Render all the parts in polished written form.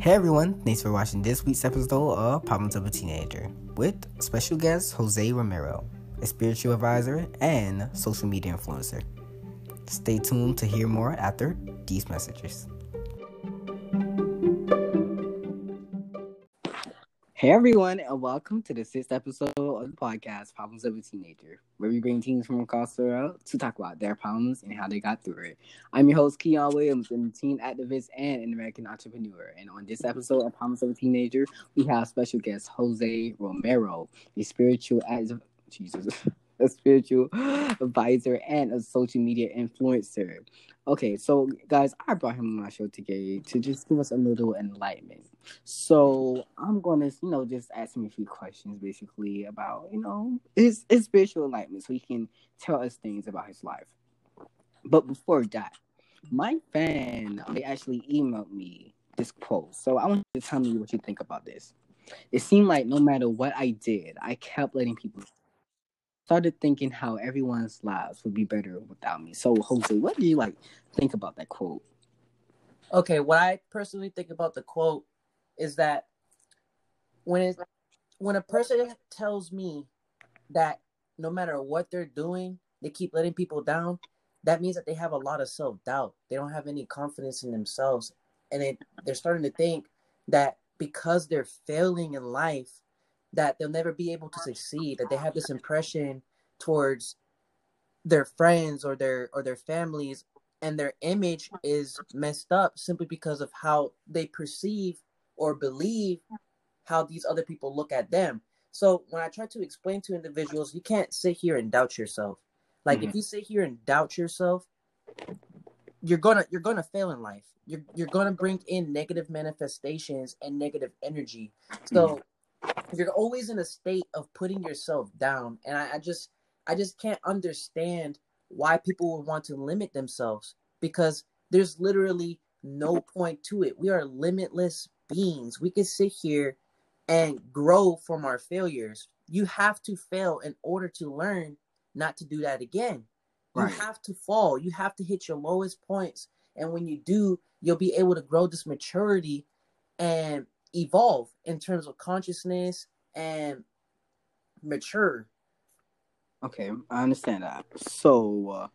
Hey everyone, thanks for watching this week's episode of Problems of a Teenager with special guest Jose Romero, a spiritual advisor and social media influencer. Stay tuned to hear more after these messages. Hey everyone, and welcome to the 6th episode of the podcast, Problems of a Teenager, where we bring teens from across the world to talk about their problems and how they got through it. I'm your host, Keon Williams, a teen activist and an American entrepreneur. And on this episode of Problems of a Teenager, we have special guest Jose Romero, a spiritual advisor and a social media influencer. Okay, so guys, I brought him on my show today to just give us a little enlightenment. So I'm gonna, just ask him a few questions, basically about, his spiritual enlightenment, so he can tell us things about his life. But before that, my fan, they actually emailed me this quote. So I want you to tell me what you think about this. It seemed like no matter what I did, I kept letting people. Started thinking how everyone's lives would be better without me. So Jose, what do you think about that quote? Okay, what I personally think about the quote is that when a person tells me that no matter what they're doing, they keep letting people down, that means that they have a lot of self-doubt. They don't have any confidence in themselves. And they're starting to think that because they're failing in life, that they'll never be able to succeed, that they have this impression towards their friends or their families, and their image is messed up simply because of how they perceive or believe how these other people look at them. So when I try to explain to individuals, you can't sit here and doubt yourself. Like if you sit here and doubt yourself, you're gonna fail in life. You're gonna bring in negative manifestations and negative energy. So you're always in a state of putting yourself down. And I just can't understand why people would want to limit themselves, because there's literally no point to it. We are limitless beings. We can sit here and grow from our failures. You have to fail in order to learn not to do that again. Right. You have to fall. You have to hit your lowest points. And when you do, you'll be able to grow this maturity and evolve in terms of consciousness and mature. Okay, I understand that. So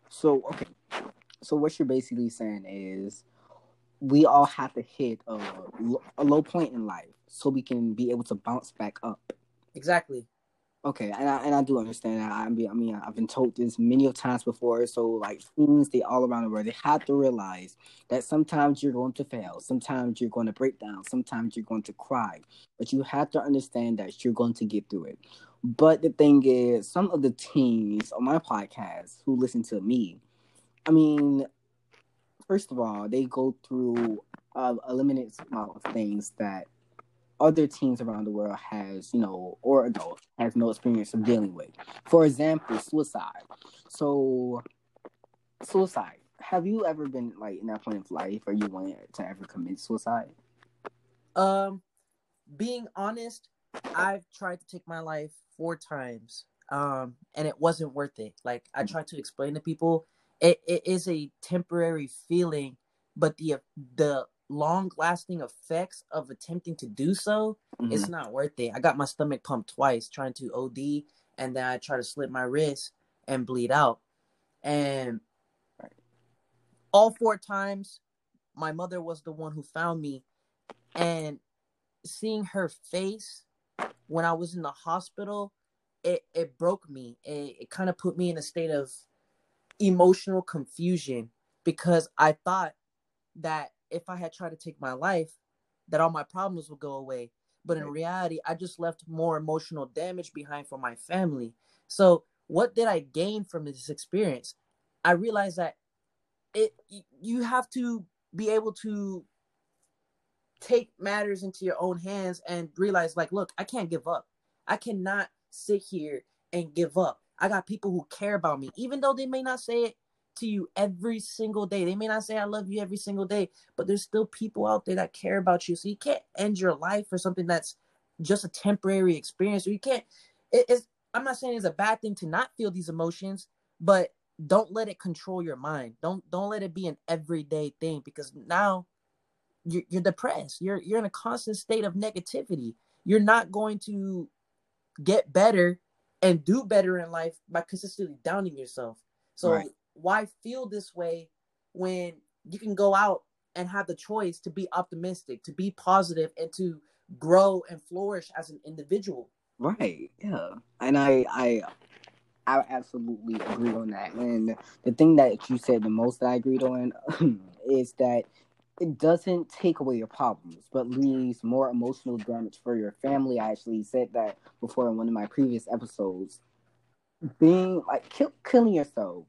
what you're basically saying is we all have to hit a low point in life so we can be able to bounce back up. Exactly. Okay, and I do understand that. I mean, I've been told this many of times before. So, teens, they all around the world, they have to realize that sometimes you're going to fail, sometimes you're going to break down, sometimes you're going to cry, but you have to understand that you're going to get through it. But the thing is, some of the teens on my podcast who listen to me, I mean, first of all, they go through a limited amount of things that other teens around the world has, or adults has no experience of dealing with. For example, suicide. So, suicide. Have you ever been in that point of life where you wanted to ever commit suicide? Being honest, I've tried to take my life 4 times, and it wasn't worth it. Like I tried to explain to people, it is a temporary feeling, but the long-lasting effects of attempting to do so, it's not worth it. I got my stomach pumped twice trying to OD, and then I tried to slit my wrist and bleed out. And all 4 times, my mother was the one who found me, and seeing her face when I was in the hospital, it broke me. It kind of put me in a state of emotional confusion, because I thought that if I had tried to take my life, that all my problems would go away. But in reality, I just left more emotional damage behind for my family. So what did I gain from this experience? I realized that you have to be able to take matters into your own hands and realize, look, I can't give up. I cannot sit here and give up. I got people who care about me, even though they may not say it to you every single day. They may not say I love you every single day, but there's still people out there that care about you. So you can't end your life for something that's just a temporary experience. Or you can't. I'm not saying it's a bad thing to not feel these emotions, but don't let it control your mind. Don't let it be an everyday thing, because now you're depressed. You're in a constant state of negativity. You're not going to get better and do better in life by consistently downing yourself. So Right. why feel this way when you can go out and have the choice to be optimistic, to be positive, and to grow and flourish as an individual? Right. Yeah. And I absolutely agree on that. And the thing that you said the most that I agreed on is that it doesn't take away your problems, but leaves more emotional damage for your family. I actually said that before in one of my previous episodes. Being like killing yourself.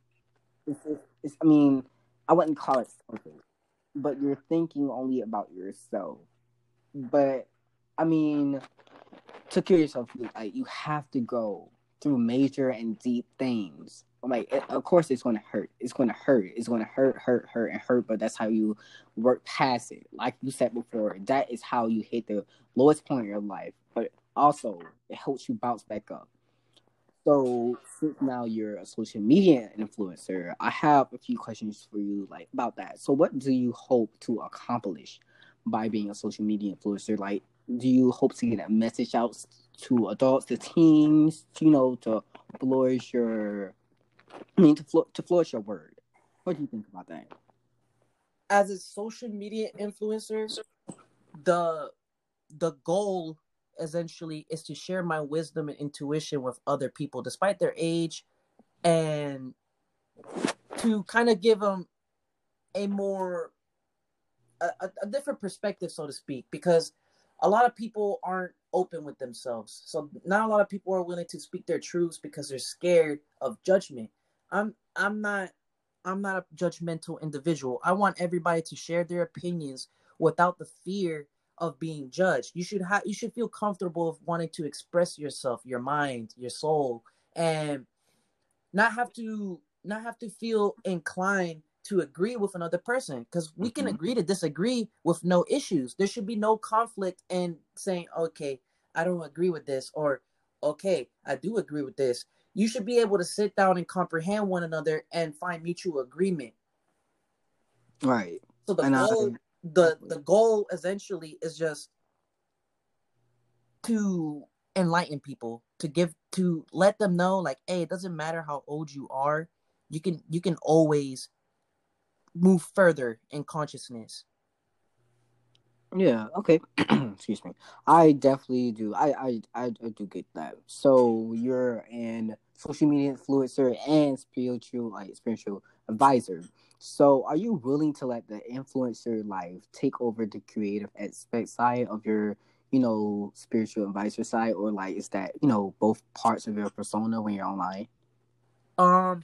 I mean, I wouldn't call it selfish, but you're thinking only about yourself. But I mean, to kill yourself, like you have to go through major and deep things. Like, of course, it's going to hurt. It's going to hurt. It's going to hurt, and hurt. But that's how you work past it. Like you said before, that is how you hit the lowest point in your life. But also, it helps you bounce back up. So, since now you're a social media influencer, I have a few questions for you, like about that. So, what do you hope to accomplish by being a social media influencer? Like, do you hope to get a message out to adults, to teens, to flourish your, to flourish your word? What do you think about that? As a social media influencer, the the goal essentially is to share my wisdom and intuition with other people, despite their age, and to kind of give them a more a different perspective, so to speak, because a lot of people aren't open with themselves. So not a lot of people are willing to speak their truths because they're scared of judgment. I'm not a judgmental individual. I want everybody to share their opinions without the fear of being judged. You should feel comfortable of wanting to express yourself, your mind, your soul, and not have to feel inclined to agree with another person, because we can Mm-hmm. agree to disagree with no issues. There should be no conflict in saying, okay, I don't agree with this, or okay, I do agree with this. You should be able to sit down and comprehend one another and find mutual agreement. Right. So the And I goal the goal essentially is just to enlighten people, to let them know, like, hey, it doesn't matter how old you are, you can always move further in consciousness. Yeah, okay. Excuse me. I definitely do. I do get that. So you're an social media influencer and spiritual advisor. So are you willing to let the influencer life take over the creative aspect side of your, spiritual advisor side, or like is that, both parts of your persona when you're online? um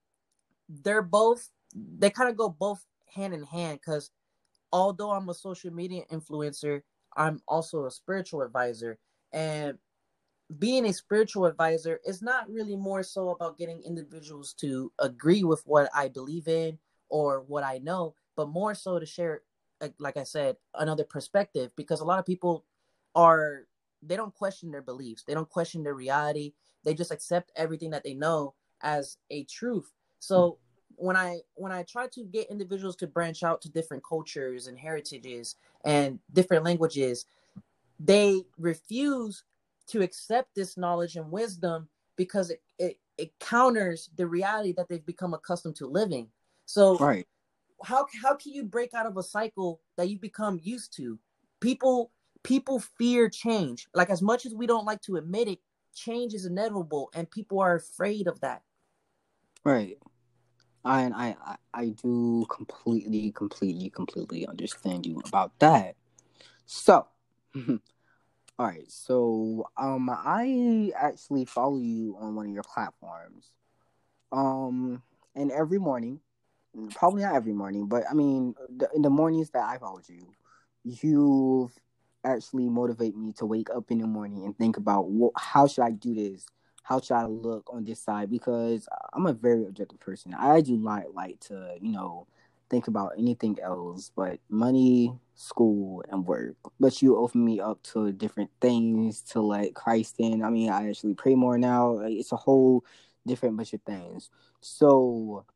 they kind of go both hand in hand, because although I'm a social media influencer, I'm also a spiritual advisor. And being a spiritual advisor is not really more so about getting individuals to agree with what I believe in or what I know, but more so to share, like I said, another perspective. Because a lot of people are, they don't question their beliefs, they don't question their reality, they just accept everything that they know as a truth. So when I try to get individuals to branch out to different cultures and heritages and different languages, they refuse to accept this knowledge and wisdom because it counters the reality that they've become accustomed to living. So Right. how can you break out of a cycle that you become used to? People fear change. Like, as much as we don't like to admit it, change is inevitable and people are afraid of that. Right. I do completely understand you about that. So, all right. So, I actually follow you on one of your platforms. And every morning, probably not every morning, but I mean, in the mornings that I followed you, you've actually motivate me to wake up in the morning and think about how should I do this? How should I look on this side? Because I'm a very objective person. I do not like to, think about anything else but money, school, and work. But you open me up to different things to let Christ in. I mean, I actually pray more now. Like, it's a whole different bunch of things. So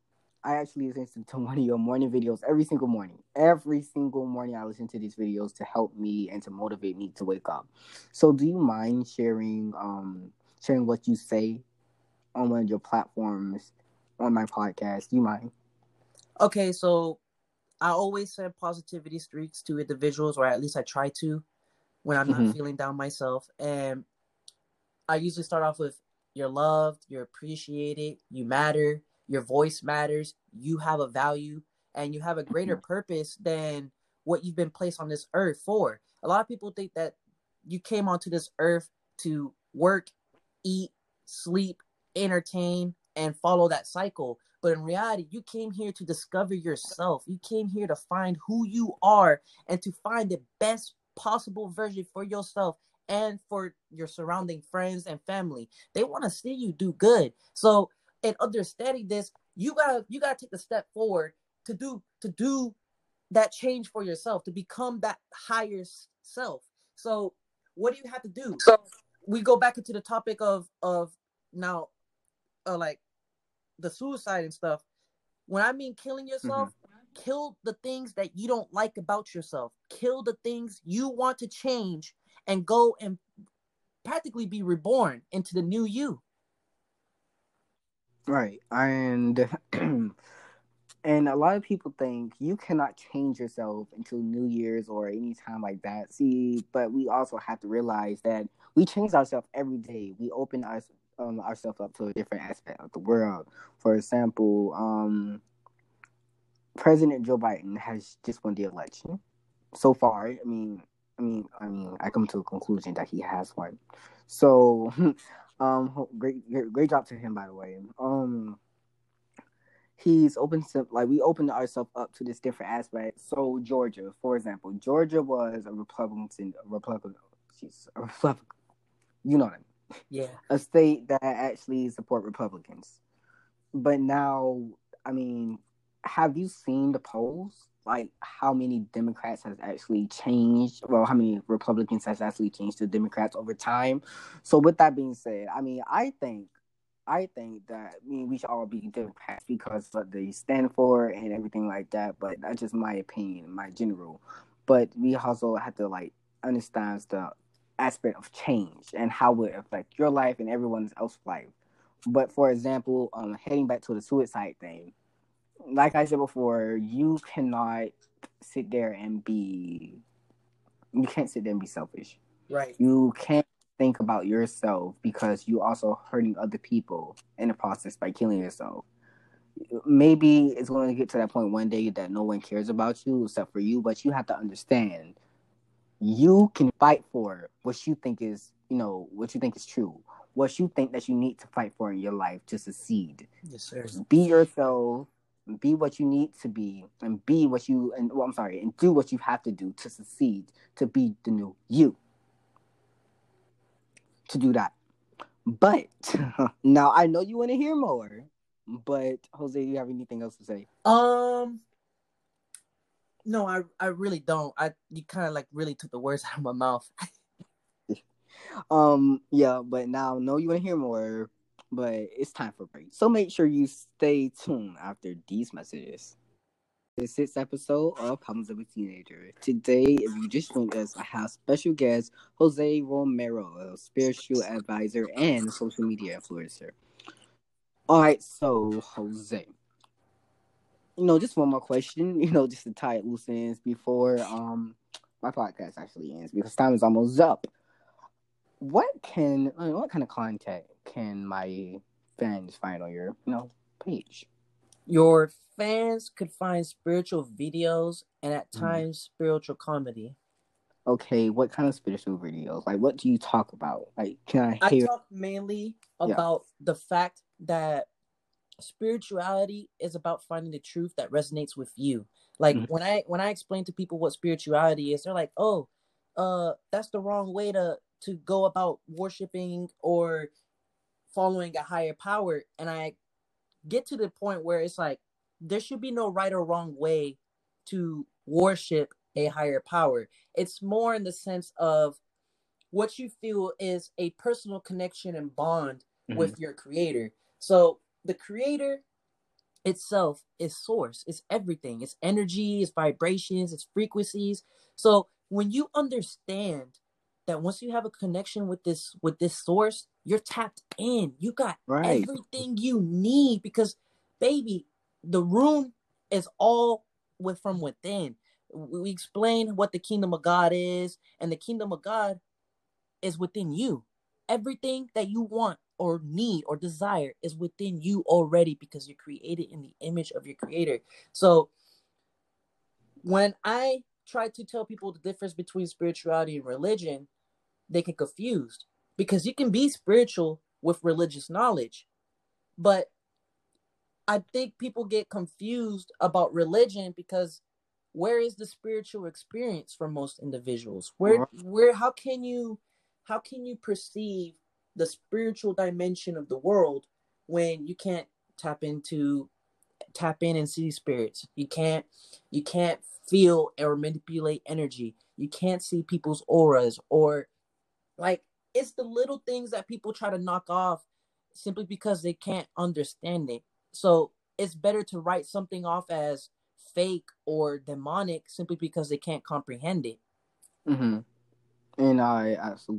I actually listen to one of your morning videos every single morning. Every single morning, I listen to these videos to help me and to motivate me to wake up. So, do you mind sharing what you say on one of your platforms on my podcast? Do you mind? Okay, so I always send positivity streaks to individuals, or at least I try to, when I'm not feeling down myself. And I usually start off with, you're loved, you're appreciated, you matter, your voice matters, you have a value, and you have a greater purpose than what you've been placed on this earth for. A lot of people think that you came onto this earth to work, eat, sleep, entertain, and follow that cycle. But in reality, you came here to discover yourself. You came here to find who you are and to find the best possible version for yourself and for your surrounding friends and family. They want to see you do good. So, in understanding this, you gotta take the step forward to do that change for yourself, to become that higher self. So, what do you have to do? So, We go back into the topic of now, like the suicide and stuff. When I mean killing yourself, kill the things that you don't like about yourself. Kill the things you want to change and go and practically be reborn into the new you. right, and and a lot of people think you cannot change yourself until New Year's or any time like that. See, but we also have to realize that we change ourselves every day. We open ourselves up to a different aspect of the world. For example, President Joe Biden has just won the election. So far, I come to a conclusion that he has won. So, great job to him, by the way. He's open to, like, we opened ourselves up to this different aspect. So Georgia, for example, Georgia was a Republican, you know what I mean? Yeah. A state that actually support Republicans. But now, I mean, have you seen the polls? Like, how many Democrats has actually changed? Well, how many Republicans has actually changed to Democrats over time? So, with that being said, I think that, we should all be Democrats because of what they stand for and everything like that. But that's just my opinion, my general. But we also have to, like, understand the aspect of change and how it affect your life and everyone else's life. But for example, heading back to the suicide thing, like I said before, sit there and be you can't sit there and be selfish. Right. You can't think about yourself because you also hurting other people in the process by killing yourself. Maybe it's going to get to that point one day that no one cares about you except for you, but you have to understand you can fight for what you think is, what you think is true, what you think that you need to fight for in your life to succeed. Yes, sir. Be yourself, be what you need to be, and and do what you have to do to succeed, to be the new you. To do that. But now I know you want to hear more. But Jose, do you have anything else to say? No, I really don't. You kind of like really took the words out of my mouth. Yeah, but now I know you want to hear more, but it's time for break. So make sure you stay tuned after these messages. This sixth episode of Problems of a Teenager. Today, if you just joined us, I have special guest Jose Romero, a spiritual advisor and social media influencer. All right, so Jose, just one more question, just to tie it loose ends before my podcast actually ends because time is almost up. What kind of content can my fans find on your page? Your fans could find spiritual videos and at times spiritual comedy. Okay, what kind of spiritual videos? Like, what do you talk about? Like, can I hear? I talk mainly about the fact that spirituality is about finding the truth that resonates with you. Like when I explain to people what spirituality is, they're like, "Oh, that's the wrong way to go about worshiping or following a higher power." And I get to the point where it's like there should be no right or wrong way to worship a higher power. It's more in the sense of what you feel is a personal connection and bond with your creator. So the creator itself is source. It's everything. It's energy, it's vibrations, it's frequencies. So when you understand that once you have a connection with this source, you're tapped in. You got Right. everything you need because baby, the room is all from within. We explain what the kingdom of God is, and the kingdom of God is within you. Everything that you want or need or desire is within you already because you're created in the image of your creator. So when I try to tell people the difference between spirituality and religion, they get confused because you can be spiritual with religious knowledge. But I think people get confused about religion because where is the spiritual experience for most individuals? Where how can you perceive the spiritual dimension of the world when you can't tap in and see spirits? You can't feel or manipulate energy. You can't see people's auras or like it's the little things that people try to knock off simply because they can't understand it. So it's better to write something off as fake or demonic simply because they can't comprehend it. Mm-hmm. And I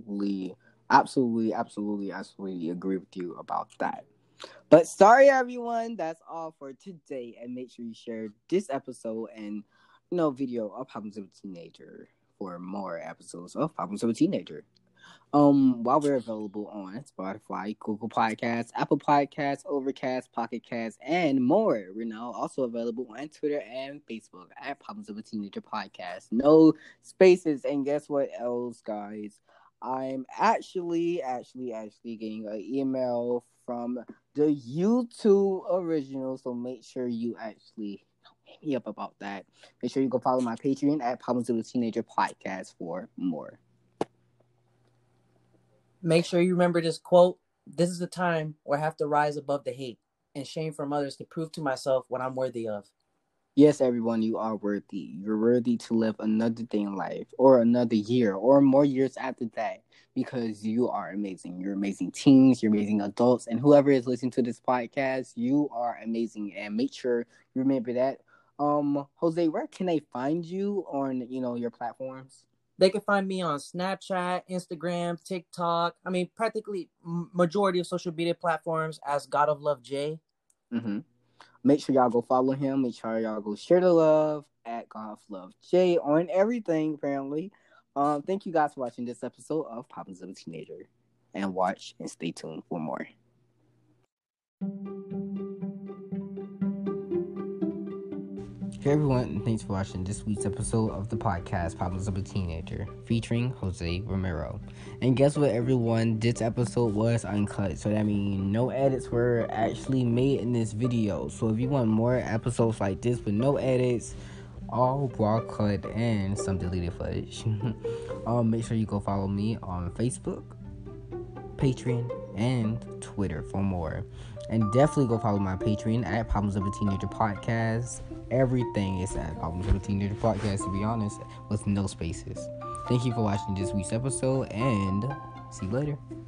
absolutely agree with you about that. But sorry, everyone. That's all for today. And make sure you share this episode and video of Problems of a Teenager for more episodes of Problems of a Teenager. While we're available on Spotify, Google Podcasts, Apple Podcasts, Overcast, Pocket Casts, and more. We're now also available on Twitter and Facebook at Problems of a Teenager Podcast. No spaces. And guess what else, guys? I'm actually getting an email from the YouTube original, so make sure you actually hit me up about that. Make sure you go follow my Patreon at Problems of a Teenager Podcast for more. Make sure you remember this quote. This is the time where I have to rise above the hate and shame from others to prove to myself what I'm worthy of. Yes, everyone, you are worthy. You're worthy to live another day in life, or another year, or more years after that, because you are amazing. You're amazing teens, you're amazing adults, and whoever is listening to this podcast, you are amazing. And make sure you remember that. Jose, where can they find you on, your platforms? They can find me on Snapchat, Instagram, TikTok. I mean, practically majority of social media platforms as God of Love J. Mm-hmm. Make sure y'all go follow him. Make sure y'all go share the love at God of Love J on everything, apparently. Thank you guys for watching this episode of Problems of a Teenager. And watch and stay tuned for more. Hey everyone, thanks for watching this week's episode of the podcast Problems of a Teenager, featuring Jose Romero. And guess what, everyone? This episode was uncut, so that means no edits were actually made in this video. So if you want more episodes like this with no edits, all raw cut and some deleted footage, make sure you go follow me on Facebook, Patreon, and Twitter for more. And definitely go follow my Patreon at Problems of a Teenager Podcast. Everything is at Problems of a Teenager Podcast, to be honest, with no spaces. Thank you for watching this week's episode, and see you later.